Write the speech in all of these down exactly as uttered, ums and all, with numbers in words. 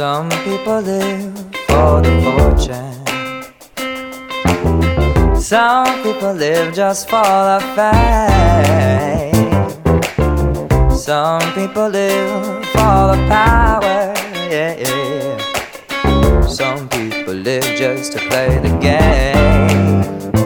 Some people live for the fortune. Some people live just for the fame. Some people live for the power, yeah, yeah. Some people live just to play the game.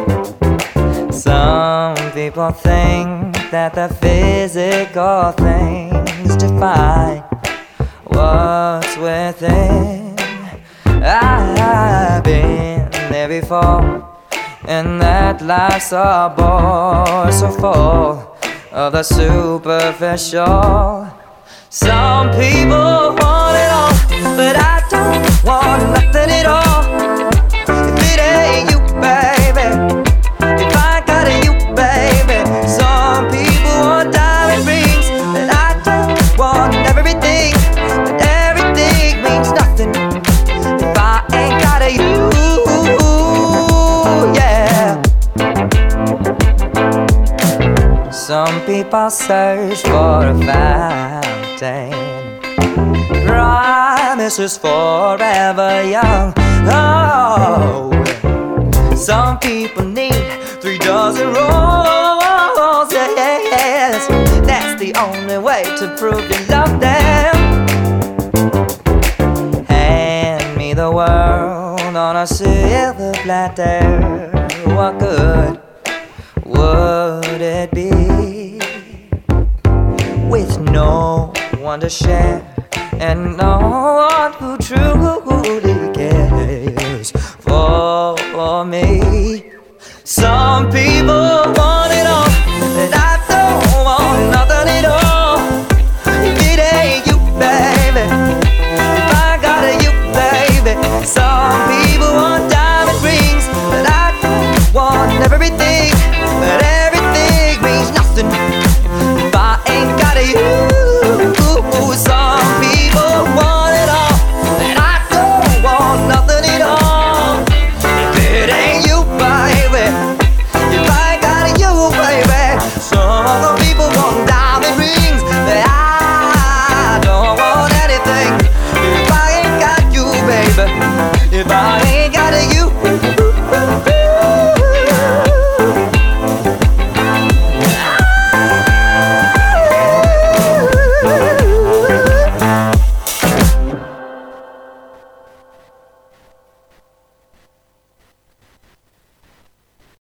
Some people think that the physical things define what's within. I've been there before, and that life's a bore so full of the superficial. Some people want it all, but I don't want nothing at all. If it ain't you, baby, if I got you, baby. Some people want diamond rings, but I don't want everything. But everything means nothing if I ain't got you, yeah. Some people search for a fountain, promises forever young. Oh, some people need three dozen roses. That's the only way to prove you love them. Hand me the world on a silver platter. What good would it be with no one to share and no one who truly cares for me?